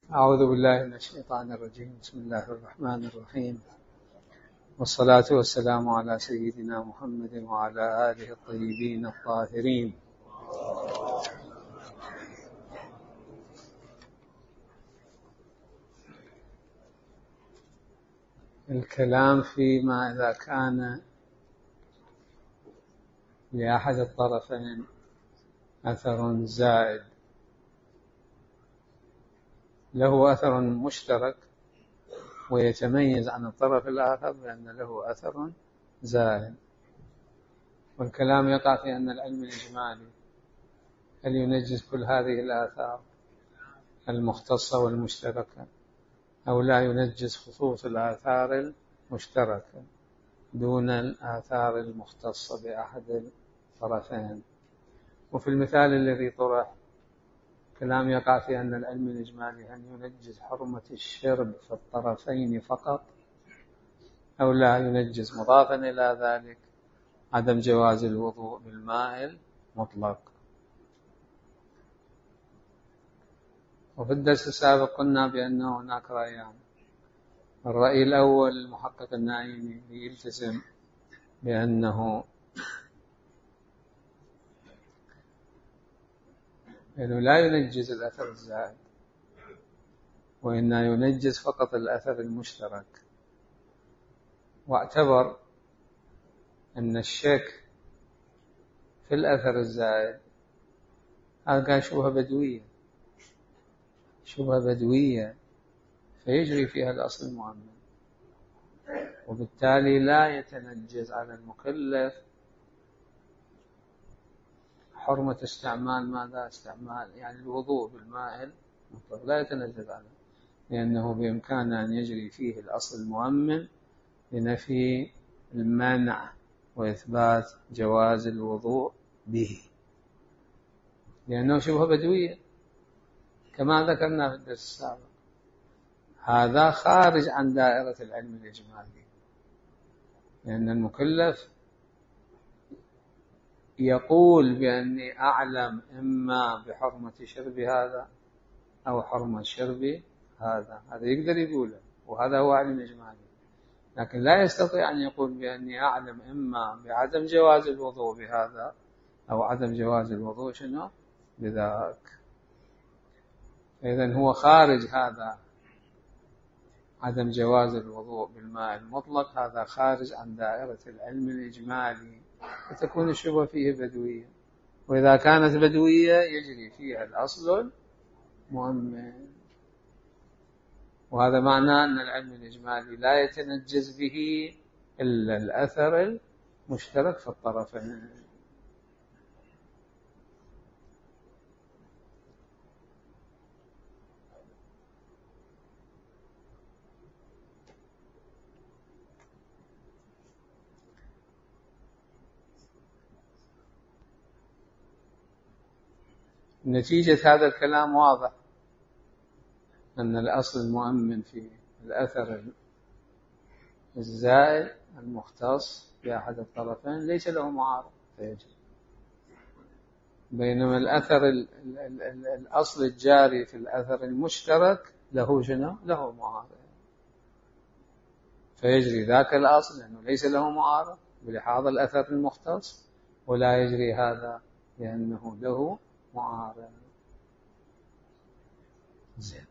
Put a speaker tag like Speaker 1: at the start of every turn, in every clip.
Speaker 1: أعوذ بالله من الشيطان الرجيم. بسم الله الرحمن الرحيم، والصلاة والسلام على سيدنا محمد وعلى آله الطيبين الطاهرين. الكلام فيما إذا كان لأحد الطرفين أثر زائد، له أثر مشترك ويتميز عن الطرف الآخر بأن له أثر زائد. والكلام يقع في أن العلم الإجمالي هل ينجز كل هذه الآثار المختصة والمشتركة أو لا ينجز خصوص الآثار المشتركة دون الآثار المختصة بأحد الطرفين. وفي المثال الذي طرح كلام يقع في أن العلم الإجمالي هل ينجز حرمة الشرب في الطرفين فقط أو لا ينجز، مضافا إلى ذلك عدم جواز الوضوء بالماء المطلق. وفي الدرس السابق قلنا بأن هناك رأيان. الرأي الأول المحقق النعيمي يلتزم بأنه لا ينجز الأثر الزائد، وإنما ينجز فقط الأثر المشترك، واعتبر أن الشك في الأثر الزائد هذا شبهة بدوية فيجري فيها الأصل المؤمن، وبالتالي لا يتنجز على المكلف حرمة استعمال يعني الوضوء بالماء المطلق، لا يتنجز عليه، لأنه بإمكانه أن يجري فيه الأصل المؤمن لنفي المنع وإثبات جواز الوضوء به، لأنه شبهة بدوية كما ذكرنا في الدرس السابق. هذا خارج عن دائرة العلم الإجمالي، لأن المكلف يقول بأني أعلم إما بحرمة شرب هذا أو حرمة شرب هذا يقدر يقوله، وهذا هو علم إجمالي، لكن لا يستطيع أن يقول بأني أعلم إما بعدم جواز الوضوء بهذا أو عدم جواز الوضوء بذاك. إذن هو خارج هذا، عدم جواز الوضوء بالماء المطلق هذا خارج عن دائرة العلم الإجمالي، فتكون الشبهة فيه بدوية، وإذا كانت بدوية يجري فيها الأصل المؤمن، وهذا معناه أن العلم الإجمالي لا يتنجز به إلا الأثر المشترك في الطرفين. نتيجة هذا الكلام واضح أن الأصل المؤمن في الأثر الزائد المختص بأحد الطرفين ليس له معارض فيجري، بينما الأصل الجاري في الأثر المشترك له معارض فيجري ذاك الأصل لأنه ليس له معارض بلحاظ الأثر المختص، ولا يجري هذا لأنه له معارض. زين.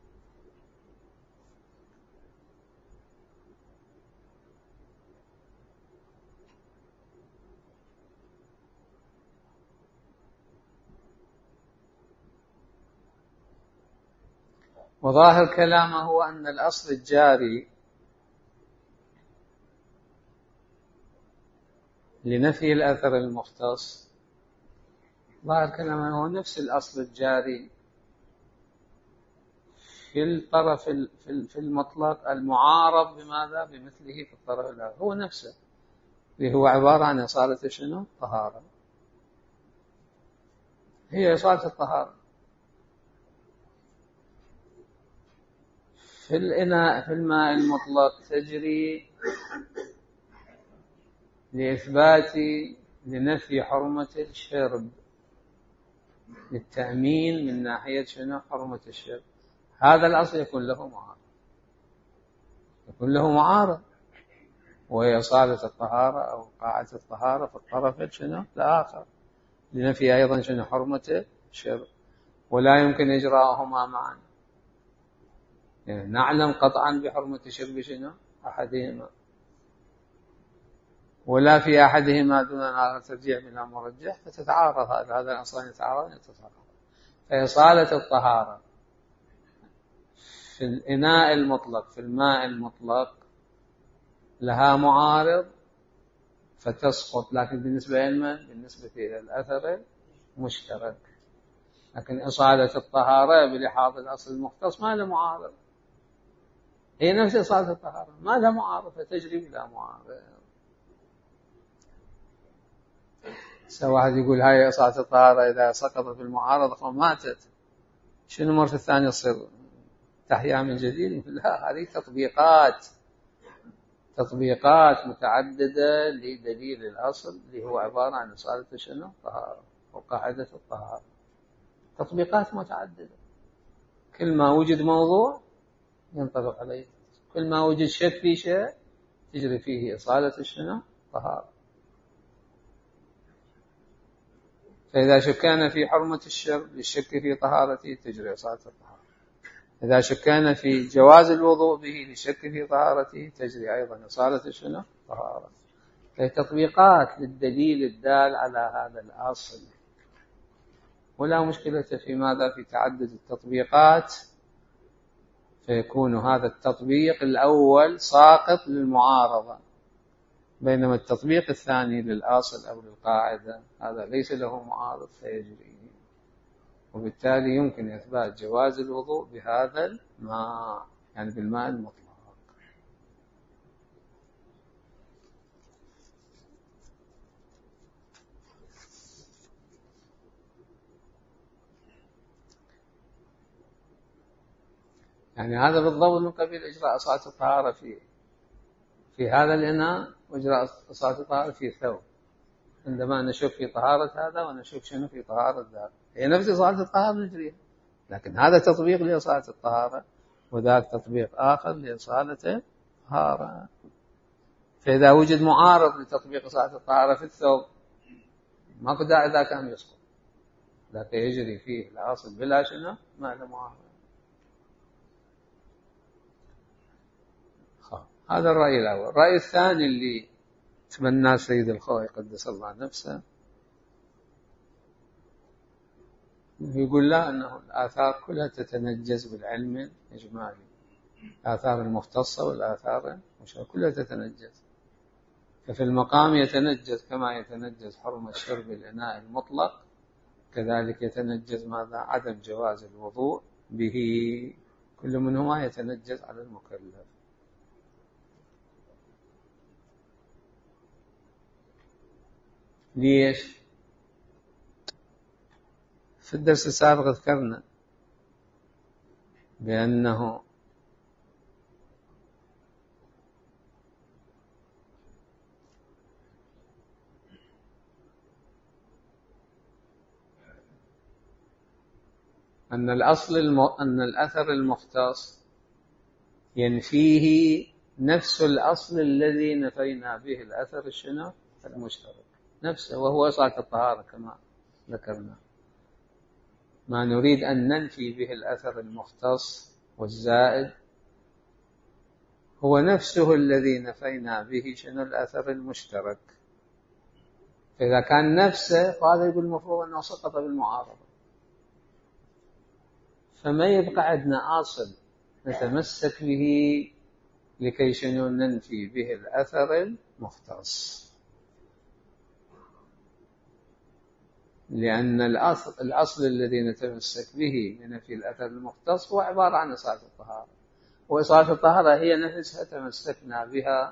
Speaker 1: وظاهر كلامه هو أن الأصل الجاري لنفي الأثر المختص، ظاهر كلامه هو نفس الأصل الجاري في الطرف في المطلق المعارض بماذا؟ بمثله في الطرف الآخر، هو نفسه اللي هو عبارة عن إصالة طهارة، هي إصالة الطهارة في الإناء في الماء المطلق تجري لإثبات لنفي حرمة الشرب، للتأمين من ناحية حرمة الشرب. هذا الأصل يكون له معارض، وهي إصالة الطهارة أو قاعدة الطهارة في الطرف شنو الآخر، لنفي أيضا شنو حرمة الشرب، ولا يمكن إجراءهما معا. يعني نعلم قطعا بحرمة شرب شنو أحدهما، ولا في أحدهما دون الآخر ترجيح بلا مرجح، فتتعارض هذا الأصلان يتعارض يتساقط. فإصالة الطهارة في الإناء المطلق في الماء المطلق لها معارض فتسقط، لكن بالنسبة إلى الأثر المشترك. لكن إصالة الطهارة بلحاظ الأصل المختص ما له معارض، هي نفس إصالة الطهارة ما لها معارض، فتجري بلا معارض. واحد يقول هاي إصالة الطهارة إذا سقطت في المعارضة ماتت، شنو مرة الثانية تصير تحيا من جديد؟ لا، هذه تطبيقات متعددة لدليل الأصل اللي هو عبارة عن إصالة شنو الطهارة وقاعدة الطهارة، تطبيقات متعددة. كل ما وجد موضوع ينطبق عليه، كل ما وجد شك في شيء تجري فيه إصالة شنو الطهارة. فإذا شكينا في حرمة الشرب للشك في طهارته تجري إصالة الطهارة، إذا شكينا في جواز الوضوء به للشك في طهارته تجري أيضا إصالة شنو طهارة. هي تطبيقات للدليل الدال على هذا الأصل، ولا مشكلة في ماذا في تعدد التطبيقات، فيكون هذا التطبيق الأول ساقط للمعارضة، بينما التطبيق الثاني للأصل أو للقاعدة هذا ليس له معارض فيجري، وبالتالي يمكن إثبات جواز الوضوء بهذا الماء، يعني بالماء المطلق. يعني هذا بالضبط من قبيل إجراء إصالة الطهارة في هذا الإناء، وإجراء إصالة الطهارة في ثوب، عندما نشوف في طهارة هذا ونشوف شنو في طهارة ذاك، هي نفس إصالة الطهارة نجريها، لكن هذا تطبيق لإصالة الطهارة وذاك تطبيق آخر لإصالة الطهارة. فإذا وجد معارض لتطبيق إصالة الطهارة في الثوب ماكو داعي ذاك أن يسقط، لكن يجري فيه الأصل بلا شنو ما له معارض. هذا الرأي الأول. الرأي الثاني اللي تبناه سيد الخوئي قدس الله نفسه، يقول لا، أنه الآثار كلها تتنجز بالعلم الإجمالي، الآثار المختصة والآثار كلها تتنجز، ففي المقام يتنجز كما يتنجز حرمة شرب الإناء المطلق، كذلك يتنجز ماذا عدم جواز الوضوء به، كل منهما يتنجز على المكلف. ليش؟ في الدرس السابق ذكرنا بأنه أن الأثر المختص ينفيه نفس الأصل الذي نفينا به الأثر الشنو المشترك نفسه، وهو إصالة الطهارة كما ذكرنا. ما نريد أن ننفي به الأثر المختص والزائد هو نفسه الذي نفينا به شنو الأثر المشترك. فإذا كان نفسه فهذا يقول المفروض أنه سقط بالمعارضة، فما يبقى عندنا أصل نتمسك به لكي شنو ننفي به الأثر المختص، لأن الأصل الذي نتمسك به لنفي الأثر المختص هو عبارة عن إصالة الطهارة، وإصالة الطهارة هي نفسها تمسكنا بها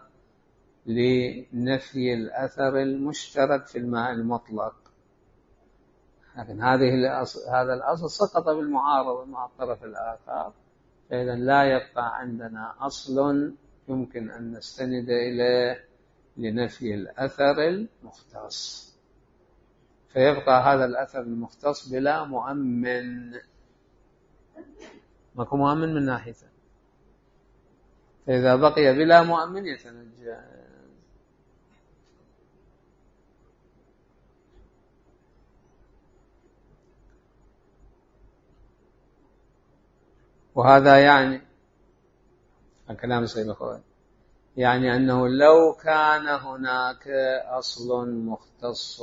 Speaker 1: لنفي الأثر المشترك في الماء المطلق، لكن هذا الأصل سقط بالمعارضة مع الطرف الآخر، فإذا لا يبقى عندنا أصل يمكن أن نستند إليه لنفي الأثر المختص، فيبقى هذا الأثر المختص بلا مؤمن، ماكو مؤمن من ناحيته، فإذا بقي بلا مؤمن يتنجز. وهذا يعني الكلام السيد الخوئي يعني أنه لو كان هناك أصل مختص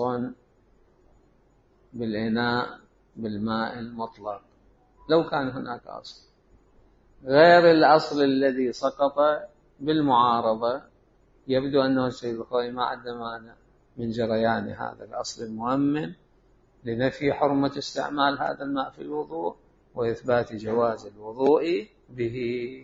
Speaker 1: بالإناء بالماء المطلق، لو كان هناك أصل غير الأصل الذي سقط بالمعارضة، يبدو أنه السيد الخوئي ما عنده مانع من جريان هذا الأصل المؤمن لنفي حرمة استعمال هذا الماء في الوضوء وإثبات جواز الوضوء به.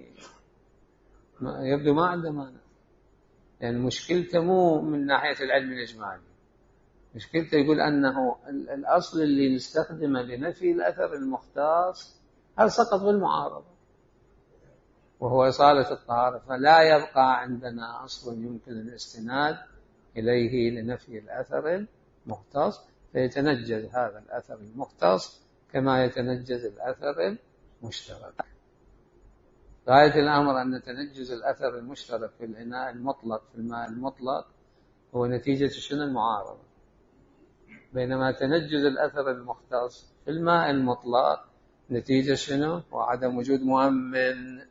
Speaker 1: يبدو ما عنده مانع، يعني مشكلته مو من ناحية العلم الإجمالي، مشكلته يقول أنه الأصل اللي نستخدمه لنفي الأثر المختص هل سقط بالمعارضة وهو إصالة الطهارة، فلا يبقى عندنا أصل يمكن الاستناد إليه لنفي الأثر المختص، فيتنجز هذا الأثر المختص كما يتنجز الأثر المشترك. غاية الأمر أن تنجز الأثر المشترك في الإناء المطلق في الماء المطلق هو نتيجة شنو؟ المعارضة، بينما تنجز الأثر المختص في الماء المطلق نتيجة شنو؟ وعدم وجود مؤمن.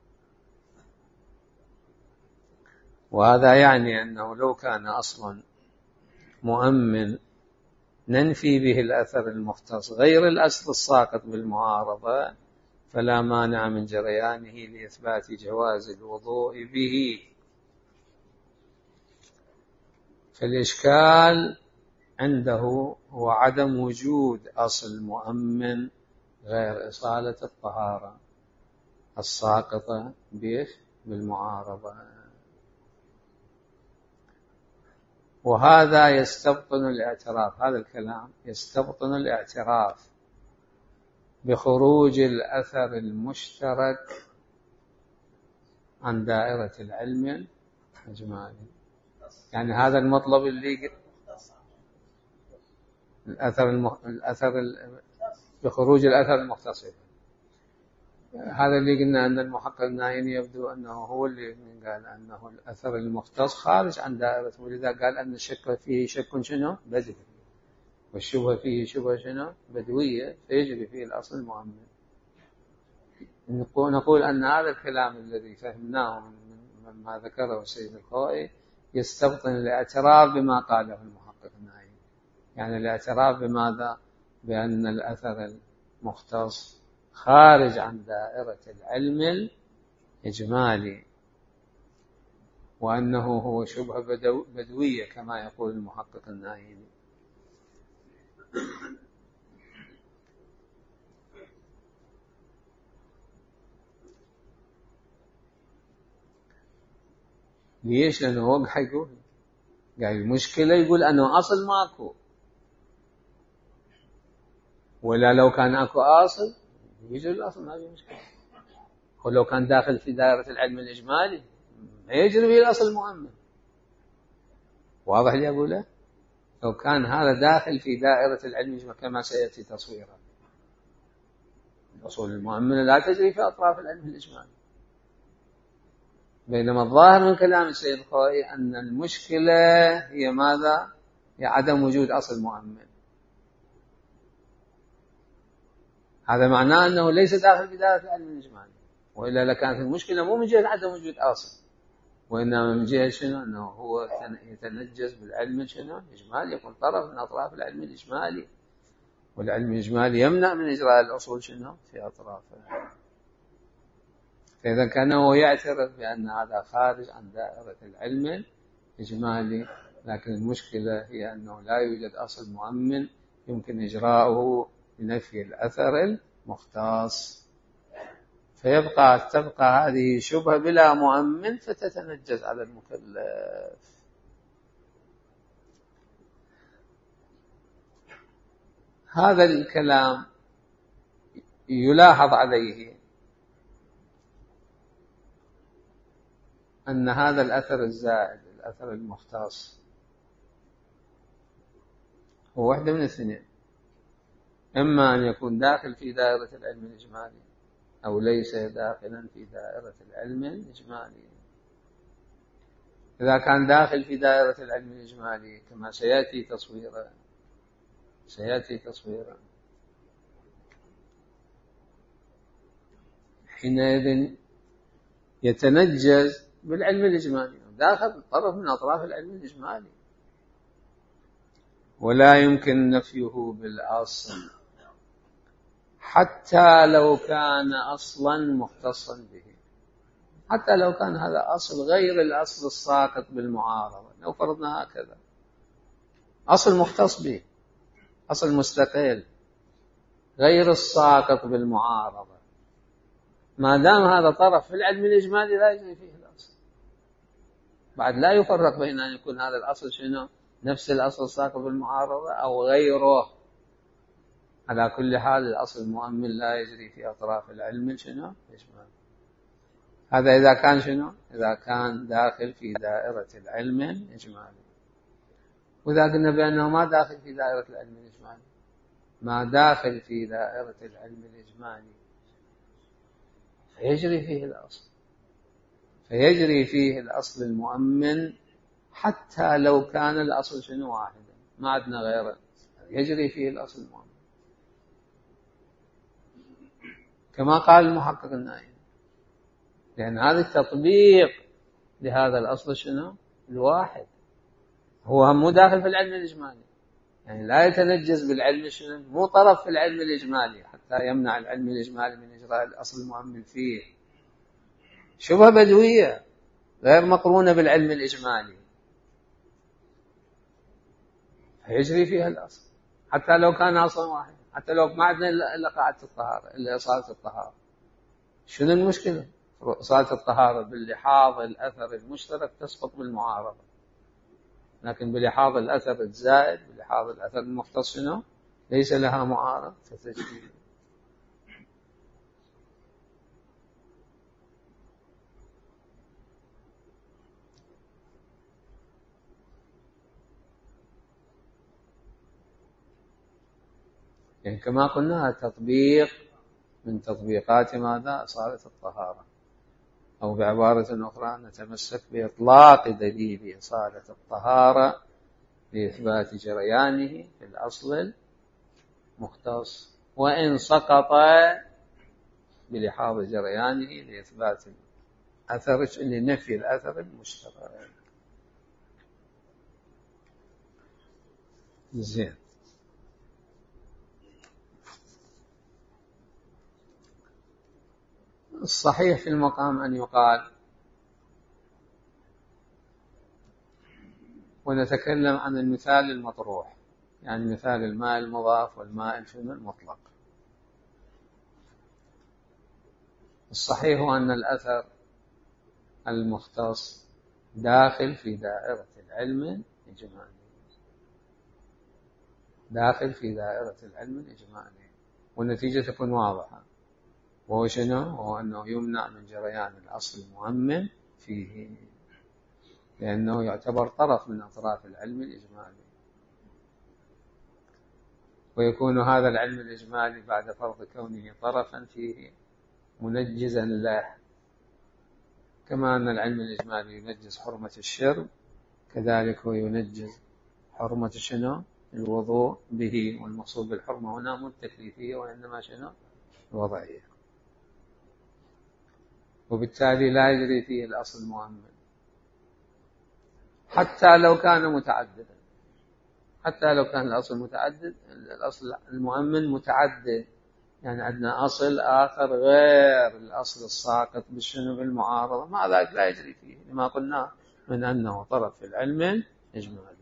Speaker 1: وهذا يعني أنه لو كان أصلا مؤمن ننفي به الأثر المختص غير الأصل الساقط بالمعارضة فلا مانع من جريانه لإثبات جواز الوضوء به. فالإشكال عنده هو عدم وجود أصل مؤمن غير إصالة الطهارة الساقطة بالمعارضة، وهذا يستبطن الاعتراف، هذا الكلام يستبطن الاعتراف بخروج الأثر المشترك عن دائرة العلم الإجمالي. يعني هذا المطلب اللي بخروج الأثر المختص، هذا اللي قلنا أن المحقق النايني يبدو أنه هو اللي قال أنه الأثر المختص خارج عن دائرته، ولذا قال أن الشك فيه شك شنو؟ بدوي، والشبهة فيه شبهة شنو؟ بدوية، فيجري فيه الأصل المؤمن. نقول أن هذا الكلام الذي فهمناه من ما ذكره السيد الخوئي يستبطن الاعتراف بما قاله المحقق النايني، يعني الاعتراف بماذا؟ بأن الأثر المختص خارج عن دائرة العلم الإجمالي، وأنه هو شبهة بدوية كما يقول المحقق النايني. ليش؟ لأنه هو حيقول قال المشكلة يقول أنه أصل ماكو، ولا لو كان أكو أصل يجي الأصل ما في مشكلة، ولو كان داخل في دائرة العلم الإجمالي ما يجري به الأصل المؤمن. واضح اللي أقوله؟ لو كان هذا داخل في دائرة العلم الإجمالي كما سيأتي تصويره، الأصول المؤمنة لا تجري في أطراف العلم الإجمالي، بينما الظاهر من كلام السيد الخوئي أن المشكلة هي ماذا؟ هي عدم وجود أصل مؤمن. هذا معناه أنه ليس داخل في دائرة العلم الإجمالي، وإلا لكانت المشكلة مو من جهة عدم وجود أصل، وإنما من جهة شنو؟ أنه هو يتنجز بالعلم شنو؟ الإجمالي، يكون طرف من أطراف العلم الإجمالي، والعلم الإجمالي يمنع من إجراء الأصول شنو؟ في أطرافه. فإذا كان هو يعترف بأن هذا خارج عن دائرة العلم الإجمالي، لكن المشكلة هي أنه لا يوجد أصل مؤمن يمكن إجراؤه لنفي الأثر المختص، تبقى هذه شبهة بلا مؤمن فتتنجز على المكلف. هذا الكلام يلاحظ عليه أن هذا الأثر الزائد الأثر المختص هو واحدة من الاثنين، إما أن يكون داخل في دائرة العلم الإجمالي أو ليس داخلا في دائرة العلم الإجمالي. إذا كان داخل في دائرة العلم الإجمالي كما سيأتي تصويرا حينئذ يتنجز بالعلم الإجمالي، داخل طرف من أطراف العلم الإجمالي، ولا يمكن نفيه بالأصل حتى لو كان أصلا مختصا به، حتى لو كان هذا أصل غير الأصل الساقط بالمعارضة. لو فرضنا هكذا أصل مختص به، أصل مستقل غير الساقط بالمعارضة، ما دام هذا طرف في العلم الإجمالي لا يجري فيه الأصل. بعد لا يفرق بين أن يكون هذا الأصل شنو نفس الأصل الساقط بالمعارضة أو غيره. على كل حال الأصل المؤمن لا يجري في أطراف العلم شنو الإجمالي. هذا إذا كان شنو إذا كان داخل في دائرة العلم الإجمالي. وإذا قلنا بأنه ما داخل في دائرة العلم الإجمالي، ما داخل في دائرة العلم الإجمالي فيجري فيه الأصل المؤمن حتى لو كان الأصل شنو واحدا، ما عندنا غيره، يجري فيه الأصل المؤمن كما قال المحقق النائي، لأن هذا التطبيق لهذا الأصل شنو الواحد، هو مو داخل في العلم الإجمالي، يعني لا يتنجز بالعلم شنو، مو طرف في العلم الإجمالي حتى يمنع العلم الإجمالي من إجراء الأصل المؤمن فيه. شبهة بدوية غير مقرونة بالعلم الإجمالي، فيجري فيها الأصل حتى لو كان أصلا واحد، حتى لو ما عندنا إلا قاعدة الطهارة إلا إصالة الطهارة. شنو المشكلة؟ إصالة الطهارة باللحاظ الأثر المشترك تسقط بالمعارضة، لكن بلحاظ الأثر الزائد بلحاظ الأثر المختص شنو ليس لها معارض فتجري. يعني كما قلنا تطبيق من تطبيقات ماذا إصالة الطهارة، أو بعبارة أخرى نتمسك بإطلاق دليل إصالة الطهارة لإثبات جريانه في الأصل المختص، وإن سقط بلحاظ جريانه لإثبات الأثر لنفي الأثر المشترك. زين. الصحيح في المقام أن يقال، ونتكلم عن المثال المطروح، يعني مثال الماء المضاف والماء المطلق. الصحيح أن الأثر المختص داخل في دائرة العلم الإجمالي، داخل في دائرة العلم الإجمالي، والنتيجة تكون واضحة، وهو شنو؟ هو أنه يمنع من جريان الأصل المؤمن فيه، لأنه يعتبر طرف من أطراف العلم الإجمالي، ويكون هذا العلم الإجمالي بعد فرض كونه طرفا فيه منجزا له، كما أن العلم الإجمالي ينجز حرمة الشرب، كذلك هو ينجز حرمة شنو؟ الوضوء به، والمقصود بالحرمة هنا مو التكليفية وإنما شنو؟ الوضعية، وبالتالي لا يجري فيه الأصل المؤمن حتى لو كان متعددا، حتى لو كان الأصل متعدد، الأصل المؤمن متعدد، يعني عندنا أصل آخر غير الأصل الساقط بالشنو بالمعارضة، مع ذلك لا يجري فيه لما قلنا من أنه طرف في العلم الإجمالي.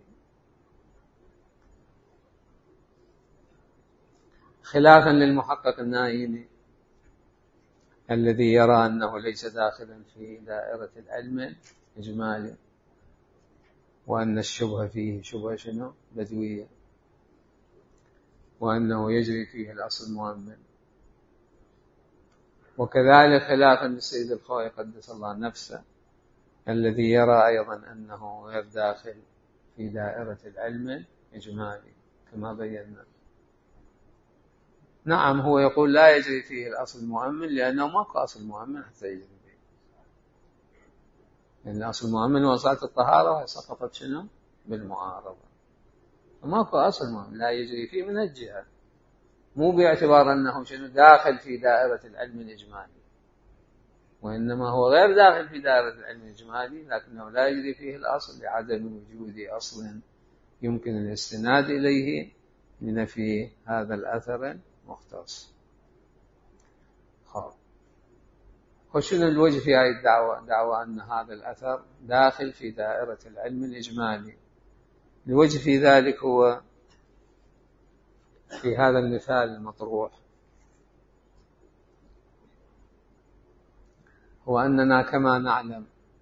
Speaker 1: خلافا للمحقق النائي الذي يرى أنه ليس داخلا في دائرة العلم الإجمالي، وأن الشبهة فيه شبهة شنو بدوية، وأنه يجري فيه الأصل المؤمن. وكذلك خلافا للسيد الخوئي قدس الله نفسه الذي يرى أيضا أنه غير داخل في دائرة العلم الإجمالي كما بينا. نعم، هو يقول لا يجري فيه الأصل المؤمن لأنه ماكو أصل مؤمن حتى يجري فيه، لأن الأصل المؤمن هو صلاة الطهارة سقطت شنو؟ بالمعارضة، فماكو أصل مؤمن لا يجري فيه من الجهة، مو باعتبار أنه شنو داخل في دائرة العلم الإجمالي، وإنما هو غير داخل في دائرة العلم الإجمالي، لكنه لا يجري فيه الأصل لعدم وجود أصل يمكن الاستناد إليه لنفي هذا الأثر المختص. وشنو الوجه في هذه الدعوة؟ دعوة أن هذا الأثر داخل في دائرة العلم الإجمالي. الوجه في ذلك هو في هذا المثال المطروح، هو أننا كما نعلم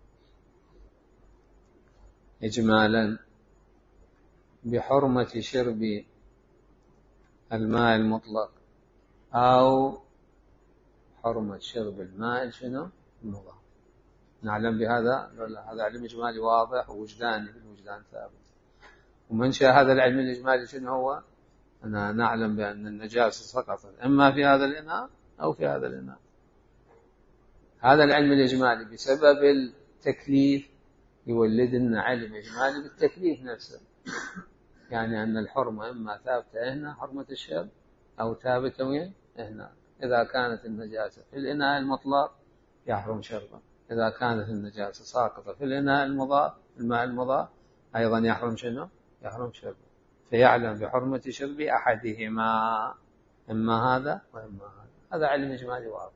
Speaker 1: إجمالا بحرمة شرب الماء المطلق أو حرمة شرب الماء شنو؟ المضاف. نعلم بهذا، هذا علم إجمالي واضح ووجداني، بالوجدان ثابت. ومنشأ هذا العلم الإجمالي شنو هو؟ أنا نعلم بأن النجاسة سقطت إما في هذا الإناء أو في هذا الإناء. هذا العلم الإجمالي بسبب التكليف يولد لنا علم إجمالي بالتكليف نفسه، يعني أن الحرمة إما ثابتة هنا حرمة الشرب أو ثابتة هنا. إذا كانت النجاسة في الإناء المطلق يحرم شربا، إذا كانت النجاسة ساقطة في الإناء المضاف الماء المضاف أيضا يحرم شنو؟ يحرم شربا. فيعلم بحرمة شرب أحدهما، إما هذا وإما هذا. هذا علم إجمالي واضح.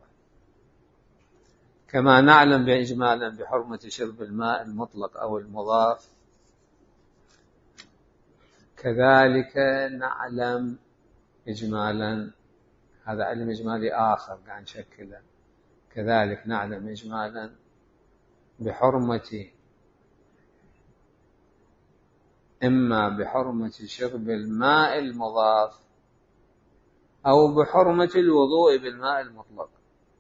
Speaker 1: كما نعلم بإجمالا بحرمة شرب الماء المطلق أو المضاف، كذلك نعلم إجمالا، هذا علم إجمالي آخر قاعد نشكله، كذلك نعلم إجمالا بحرمة إما بحرمة شرب الماء المضاف أو بحرمة الوضوء بالماء المطلق.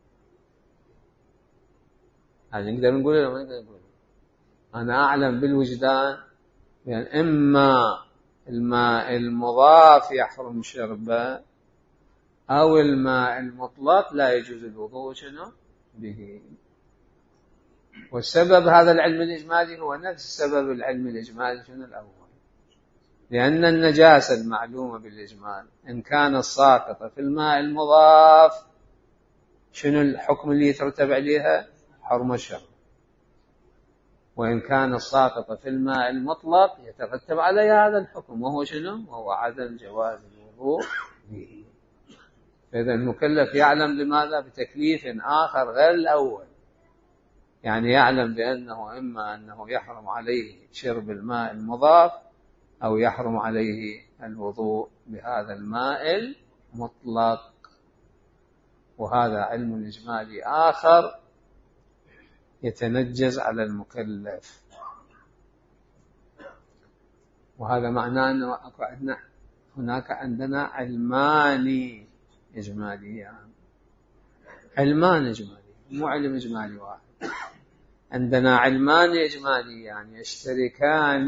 Speaker 1: هذا نقدر نقوله ولا ما نقدر نقوله؟ أنا أعلم بالوجدان يعني إما الماء المضاف يحرم شربه أو الماء المطلق لا يجوز الوضوء شنو به. والسبب هذا العلم الإجمالي هو نفس سبب العلم الإجمالي شنو الأول، لأن النجاسة المعلومة بالإجمال إن كانت ساقطة في الماء المضاف شنو الحكم اللي يترتب عليها؟ حرمة الشرب. وإن كانت ساقطة في الماء المطلق يترتب عليها هذا الحكم، وهو شنو؟ وهو عدم جواز الوضوء به. فإذا المكلف يعلم لماذا؟ بتكليف آخر غير الأول، يعني يعلم بأنه إما أنه يحرم عليه شرب الماء المضاف أو يحرم عليه الوضوء بهذا الماء المطلق. وهذا علم إجمالي آخر يتنجز على المكلف. وهذا معناه أنه هناك عندنا علمان إجماليان، علمان إجمالي مو علم إجمالي واحد. عندنا علمان إجماليان يشتركان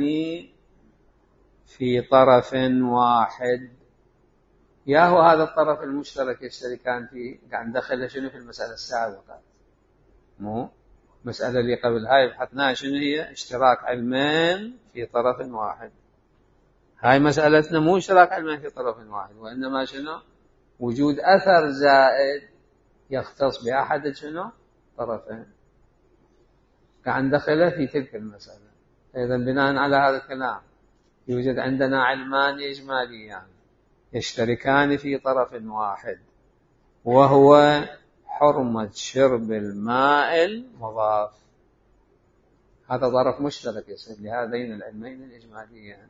Speaker 1: في طرف واحد، ياهو هذا الطرف المشترك يشتركان فيه قاعد ندخله شنو في المسألة السابقة، مو مسألة اللي قبل هاي بحثناها شنو هي؟ اشتراك علمين في طرف واحد. هاي مسألتنا مو اشتراك علمين في طرف واحد، وإنما شنو؟ وجود أثر زائد يختص بأحد شنو؟ طرفين، قاعد ندخله في تلك المسألة. إذا بناء على هذا الكلام يوجد عندنا علمان إجماليان يشتركان في طرف واحد، وهو حرمة شرب الماء المضاف. هذا طرف مشترك يصير لهذين العلمين الإجماليين،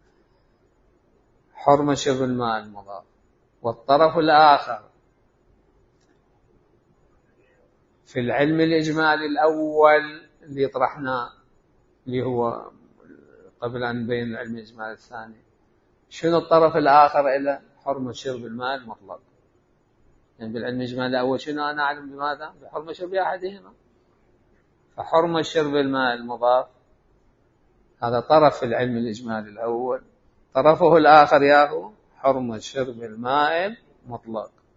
Speaker 1: حرمة شرب الماء المضاف. والطرف الآخر في العلم الإجمالي الأول اللي طرحناه اللي هو قبل أن نبين العلم الإجمالي الثاني، شنو الطرف الآخر إلى حرمة شرب الماء المطلق؟ يعني بالعلم الإجمالي الأول شنو أنا أعلم بماذا؟ بحرمة شرب أحدهما. فحرمة شرب الماء المضاف هذا طرف في العلم الإجمالي الأول، طرفه الآخر ياهو حرمة شرب الماء المطلق.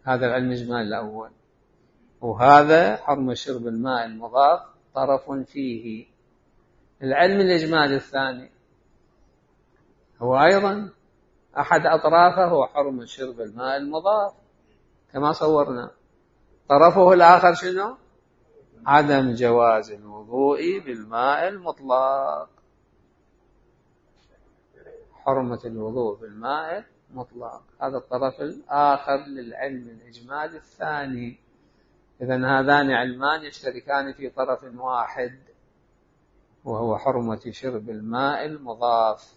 Speaker 1: هذا العلم الإجمالي الأول. وهذا حرمة شرب الماء المضاف طرف فيه. العلم الإجمالي الثاني هو أيضا أحد أطرافه هو حرمة شرب الماء المضاف كما صورنا. طرفه الآخر شنو؟ عدم جواز الوضوء بالماء المطلق، حرمة الوضوء بالماء المطلق. هذا الطرف الآخر للعلم الإجمالي الثاني. إذن هذان علمان يشتركان في طرف واحد وهو حرمة شرب الماء المضاف.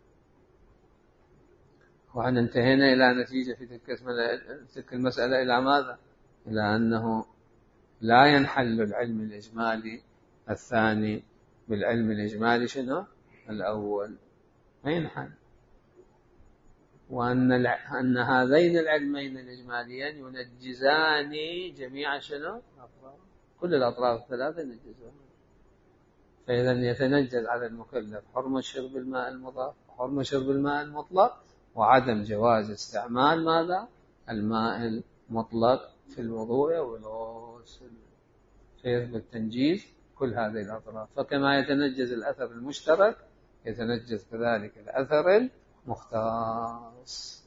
Speaker 1: وأن انتهينا إلى نتيجة في تلك المسألة إلى ماذا؟ إلى أنه لا ينحل العلم الإجمالي الثاني بالعلم الإجمالي شنو؟ الأول ما ينحل. وأن هذين العلمين الإجماليين ينجزان جميع شنو؟ كل الأطراف الثلاثة ينجزون. فإذا يتنجز على المكلف حرمة شرب الماء المضاف وحرمة شرب الماء المطلق وعدم جواز استعمال ماذا؟ الماء المطلق في الوضوء والغسل، فيثبت تنجيز كل هذه الأطراف. فكما يتنجز الأثر المشترك يتنجز كذلك الأثر المختص.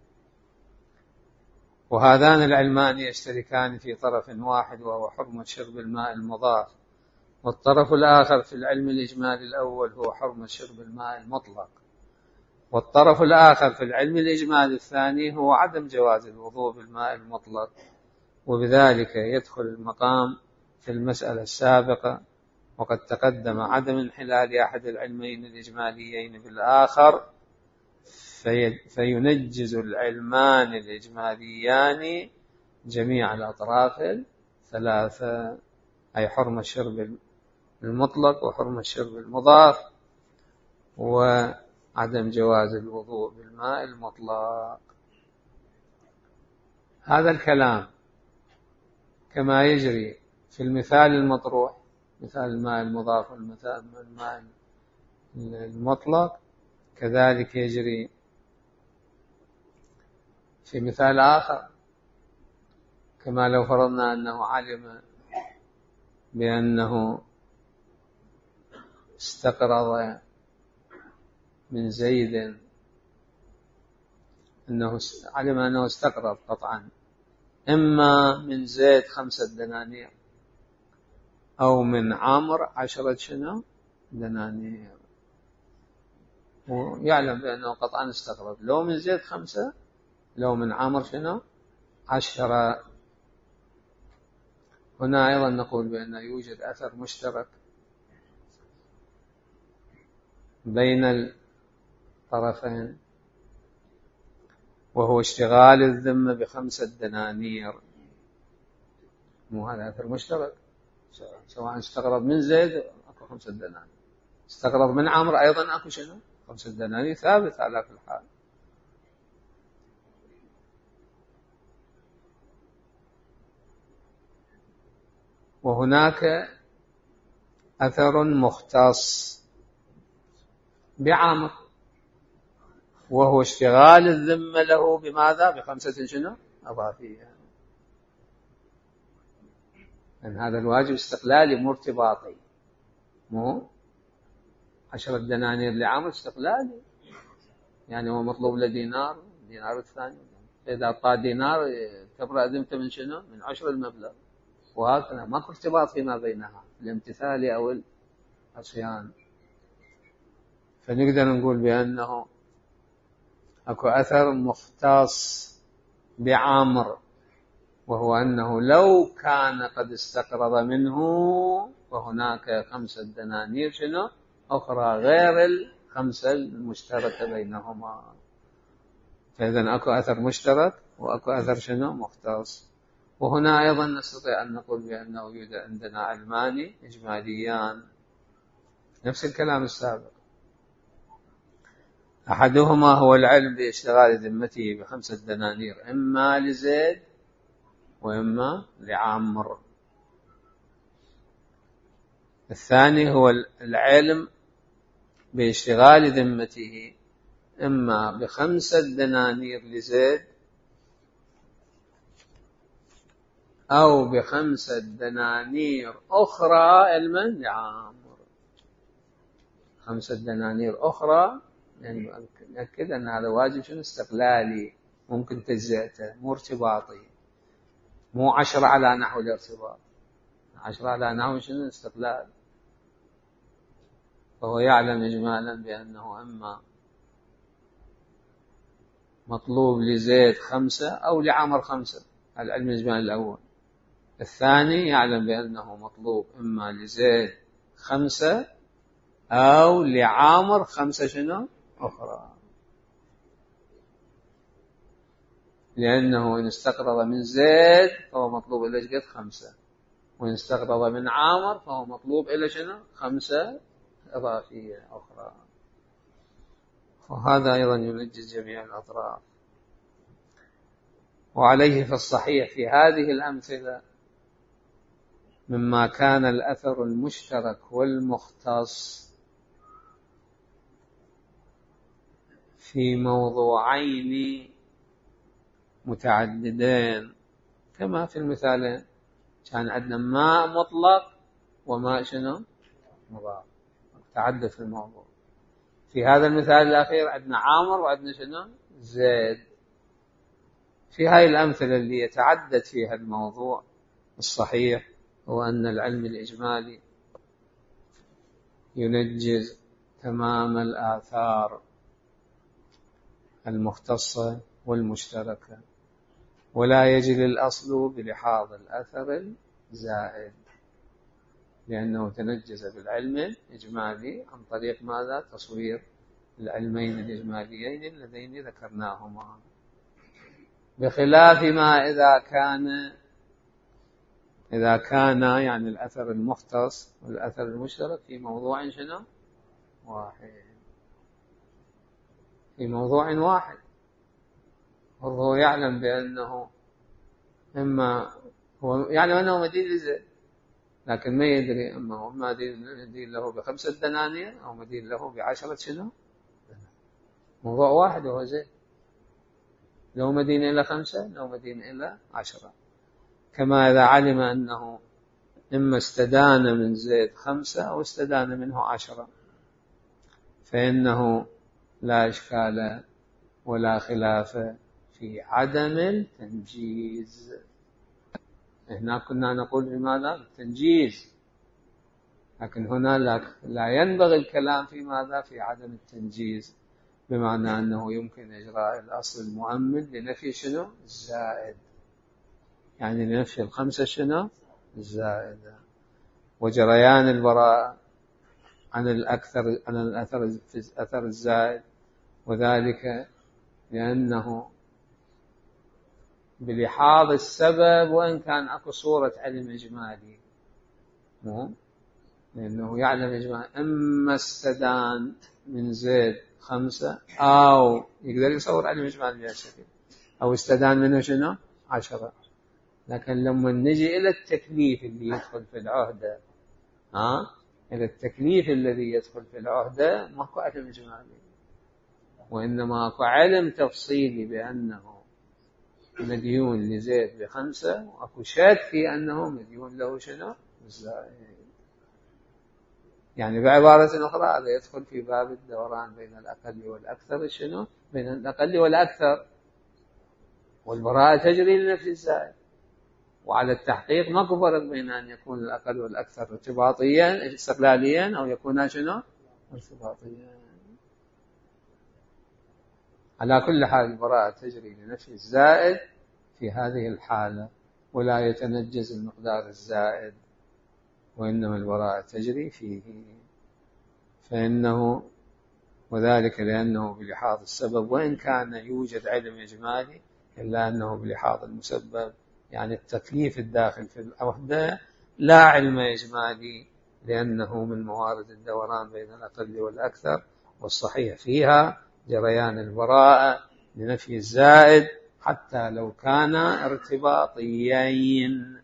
Speaker 1: وهذان العلمان يشتركان في طرف واحد وهو حرمة شرب الماء المضاف، والطرف الآخر في العلم الإجمالي الأول هو حرمة شرب الماء المطلق، والطرف الآخر في العلم الإجمالي الثاني هو عدم جواز الوضوء بالماء المطلق. وبذلك يدخل المقام في المسألة السابقة. وقد تقدم عدم انحلال أحد العلمين الإجماليين بالآخر فينجز العلمان الإجماليان جميع الأطراف الثلاثة، أي حرمة الشرب المطلق وحرمة الشرب المضاف وعدم جواز الوضوء بالماء المطلق. هذا الكلام كما يجري في المثال المطروح، مثال الماء المضاف والمثال الماء المطلق، كذلك يجري في مثال آخر. كما لو فرضنا أنه علم بأنه استقرض من زيد، علم أنه استقرض قطعا إما من زيد 5 دنانير أو من عمرو 10 دنانير، ويعلم بأنه قطعا استقرض لو من زيد 5 لو من عمرو 10. هنا أيضا نقول بأن يوجد أثر مشترك بين الطرفين وهو اشتغال الذمة ب5 دنانير. مو هذا أثر مشترك، سواء استقرض من زيد أكو 5 دنانير، استقرض من عمرو أيضا أكو 5 دنانير، ثابت على كل حال. وهناك أثر مختص بعمرو وهو اشتغال الذمة له بماذا؟ ب5 أضافية. لأن هذا الواجب استقلالي مرتباطي، مو 10 دنانير لعمرو استقلالي، يعني هو مطلوب له دينار الثاني، إذا أعطى دينار تبرأ ذمته من من عشر المبلغ، وهكذا ماكو ارتباط فيما بينها الامتثال أو العصيان. فنقدر نقول بأنه أكو أثر مختص بعمرو، وهو أنه لو كان قد استقرض منه فهناك 5 دنانير أخرى غير 5 المشتركة بينهما. فإذن أكو أثر مشترك وأكو أثر مختص. وهنا أيضا نستطيع أن نقول بأنه يوجد عندنا علمان إجماليان، نفس الكلام السابق. أحدهما هو العلم باشتغال ذمته ب5 دنانير إما لزيد وإما لعمرو. الثاني هو العلم باشتغال ذمته إما ب5 دنانير لزيد أو ب5 دنانير أخرى علما لعامر. 5 دنانير أخرى، يعني نأكد أن هذا واجب شنو استقلالي، ممكن تجزئته، مو ارتباطي، مو 10 على نحو الارتباط. 10 على نحو شنو استقلال. فهو يعلم إجمالا بأنه إما مطلوب لزيد 5 أو لعمر 5، العلم الإجمالي الأول. الثاني يعلم بأنه مطلوب إما لزيد 5 أو لعامر 5 شنو أخرى، لأنه إن استقرض من زيد فهو مطلوب إلى قد 5، وإن استقرض من عامر فهو مطلوب إلى شنو 5 إضافية أخرى. وهذا أيضا ينجز جميع الأطراف. وعليه فالصحيح في هذه الأمثلة مما كان الأثر المشترك والمختص في موضوعين متعددين، كما في المثالين كان عندنا ماء مطلق وماء شنو مضاف، تعدد في الموضوع. في هذا المثال الأخير عندنا عامر وعندنا شنو زيد. في هذه الأمثلة اللي يتعدد فيها الموضوع، الصحيح هو أن العلم الإجمالي ينجز تمام الآثار المختصة والمشتركة، ولا يجري الأصل بلحاظ الأثر الزائد، لأنه تنجز بالعلم الإجمالي عن طريق ماذا؟ تصوير العلمين الإجماليين اللذين ذكرناهما، بخلاف ما إذا كان يعني الأثر المختص والأثر المشترك في موضوع شنو واحد، في موضوع واحد. وهو يعلم بأنه إما هو يعلم أنه مدين لزيد، لكن ما يدري أما هو مدين له ب5 دنانير أو مدين له ب10 شنو. موضوع واحد وهو زيد، لو مدين إلى 5 لو مدين إلى 10. كما إذا علم أنه إما استدان من زيد 5 أو استدان منه 10، فإنه لا إشكال ولا خلاف في عدم التنجيز. هنا كنا نقول بماذا؟ التنجيز، لكن هنا لا ينبغي الكلام في ماذا؟ في عدم التنجيز، بمعنى أنه يمكن إجراء الأصل المؤمن لنفي شنو الزائد، يعني لنفي 5 شنو الزائدة، وجريان البراءة عن الأثر الزائد، وذلك لأنه بلحاظ السبب وإن كان أكو صورة علم إجمالي، لأنه يعلم إجمالي إما استدان من زيد 5 أو يقدر يصور علم إجمالي بهالشكل، أو استدان منه شنو 10. لكن لما نجي إلى التكليف اللي يدخل في العهدة، إلى التكليف الذي يدخل في العهدة ماكو علم إجمالي، وإنما أكو علم تفصيلي بأنه مديون لزيد ب5، وأكو شك في أنه مديون له شنو الزائد. يعني بعبارة أخرى هذا يدخل في باب الدوران بين الأقل والأكثر شنو، بين الأقل والأكثر، والبراءة تجري لنفي الزائد. وعلى التحقيق ماكو فرق بين أن يكون الأقل والأكثر ارتباطيا استقلاليا أو يكون شنو ارتباطيا. على كل حال البراءة تجري لنفي الزائد في هذه الحالة، ولا يتنجز المقدار الزائد، وإنما البراءة تجري فيه. فإنه وذلك لأنه بلحاظ السبب وإن كان يوجد علم إجمالي، إلا أنه بلحاظ المسبب، يعني التكليف الداخل في الوحدة لا علم إجمالي، لأنه من موارد الدوران بين الأقل والأكثر، والصحيح فيها جريان البراءة لنفي الزائد حتى لو كان ارتباطيين.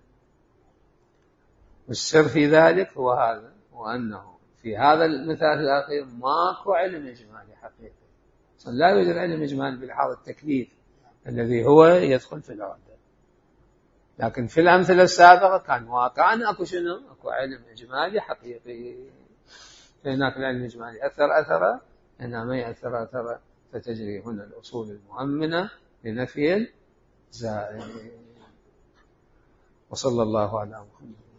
Speaker 1: والسر في ذلك هو هذا، وأنه في هذا المثال الأخير ماكو علم إجمالي حقيقي، لا يوجد علم إجمالي بلحاظ التكليف الذي هو يدخل في العهدة. لكن في الأمثلة السابقة كان واقعا أكو شنو؟ أكو علم إجمالي حقيقي. هناك العلم الإجمالي أثر، هنا ما يأثر أثر، فتجري هنا الأصول المؤمنة لنفي الزائد. وصلى الله على محمد.